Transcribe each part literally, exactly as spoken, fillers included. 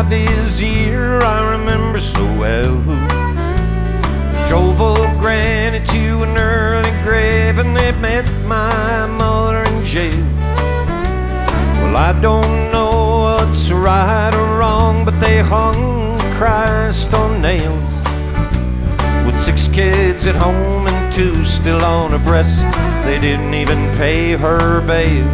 by Vizier, I remember so well. Drove old Granny to an early grave, and they met my mother in jail. Well, I don't know what's right or wrong, but they hung Christ on nails. With six kids at home and two still on her breast, they didn't even pay her bail.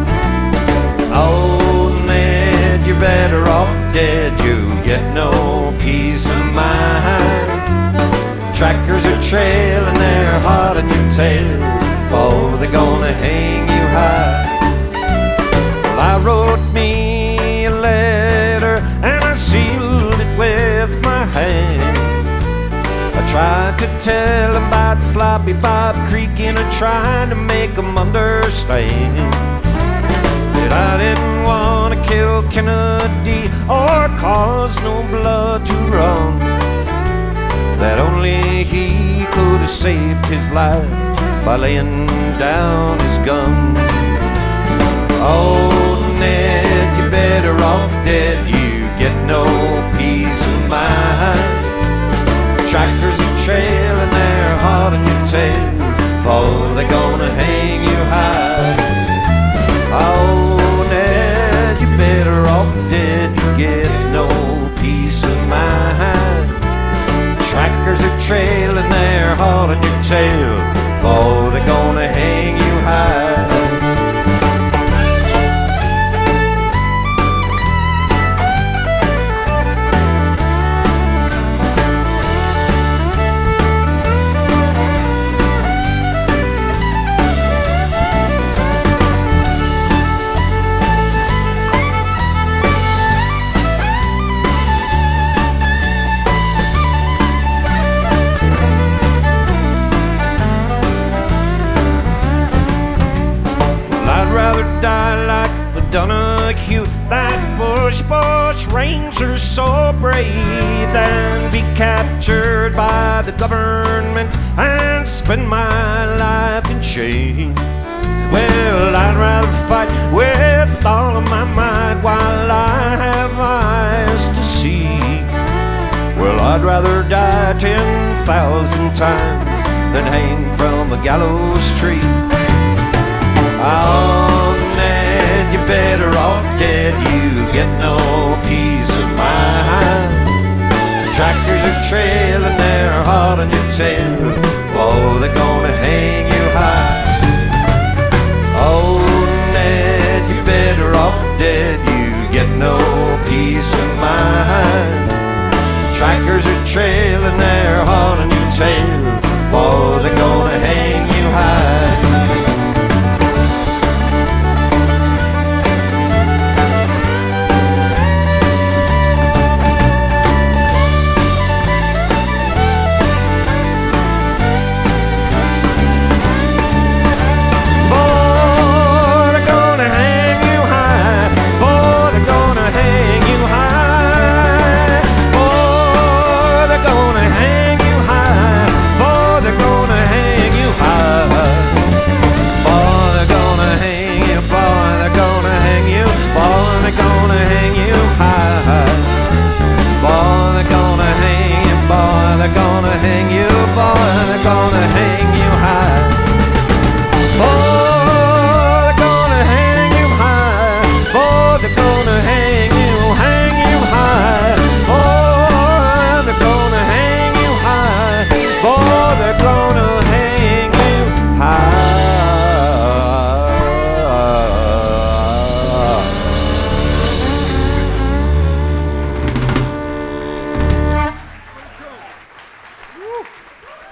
Oh, Ned, you're better off dead. You get no peace of mind. Trackers are trailing, they're hot on your tail. Oh, they're gonna hang you high. Well, I wrote me a letter and I sealed it with my hand. I tried to tell them about Sloppy Bob Creek, and I tried to make them understand that I didn't want to kill Kennedy or cause no blood to run, that only he could have saved his life by laying down his gun. Oh, Ned, you're better off dead. You get no peace of mind. Trackers are trailing, they're hot on your tail. Oh, they're gonna hang you high. Oh, Ned, you're better off dead. You get no peace of mind. Trackers are trailing, they're hot on your tail. Oh, they're gonna hang you high. Die like Donahue, that bush bush ranger so brave, than be captured by the government and spend my life in shame. Well, I'd rather fight with all of my might while I have eyes to see. Well, I'd rather die ten thousand times than hang from a gallows tree. Oh, Ned, you're better off dead. You get no peace of mind. Trackers are trailing, they're hot on your tail. Oh, they're gonna hang you high. Oh, Ned, you're better off dead. You get no peace of mind. Trackers are trailing.